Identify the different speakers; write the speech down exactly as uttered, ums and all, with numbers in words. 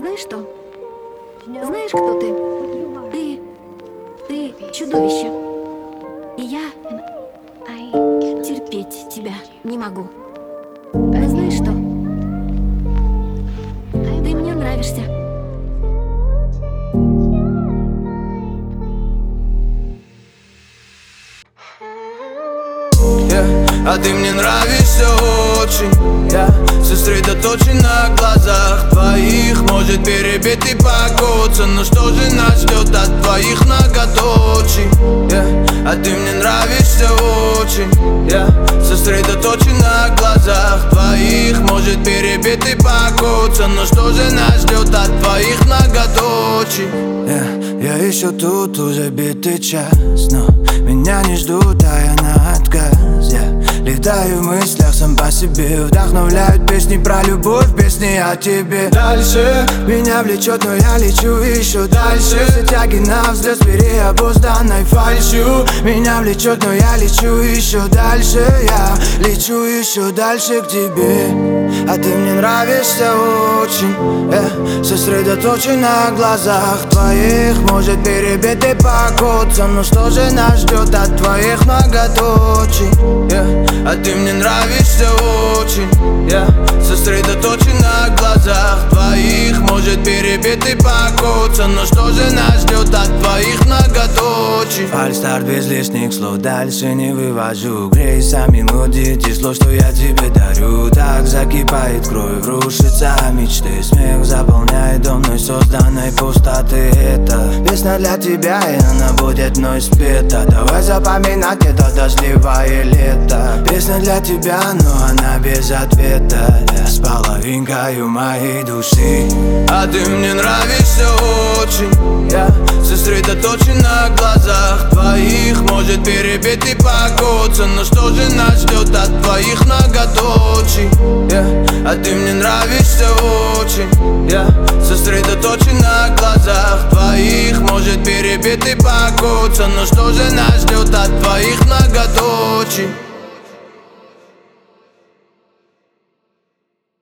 Speaker 1: Знаешь что? Знаешь, кто ты? Ты... Ты чудовище. И я терпеть тебя не могу. Но знаешь что? Ты мне нравишься.
Speaker 2: Yeah. А ты мне нравишься очень, я yeah. Сосредоточен на глазах твоих. Может перебить и покоцаться, но что же нас ждет от твоих многоточий, yeah. А ты мне нравишься очень, я yeah. Сосредоточен на глазах твоих. Может перебить и покоцаться, но что же нас ждет от твоих многоточий, yeah. Я еще тут уже битый час, но меня не ждут, а я на отказ. Я летаю в мыслях сам по себе. Вдохновляют песни про любовь, песни о тебе. Дальше меня влечет, но я лечу еще дальше. Все тяги на взлет с переобузданной фальшью. Меня влечет, но я лечу еще дальше. Я лечу еще дальше к тебе. А ты мне нравишься очень, э, сосредоточен на глазах твоих. Может перебить и покоцаться, но что же нас ждет от твоих многоточий, yeah. А ты мне нравишься очень, я yeah. Сосредоточен на глазах твоих. Может перебить и покоцаться, но что же нас ждет от твоих многоточий. Фальстарт без лишних слов, дальше не вывожу. Грейся мелодии, число, что я тебе дарю. Так закипает кровь, рушится мечты. Смех заполняет дом мной созданной пустоты. Это песня для тебя, и она будет мной спета. Давай запоминать это дождливое лето. Песня для тебя, но она без ответа, yeah. С половинкою моей души. А ты мне нравишься очень, я yeah. Сосредоточен на глазах твоих. Может перебить и покоцаться, но что же нас ждет от твоих многоточий, yeah. А ты мне нравишься очень, я yeah. Сосредоточен на глазах твоих. Может перебить и покоцаться, но что же нас ждет от твоих многоточий.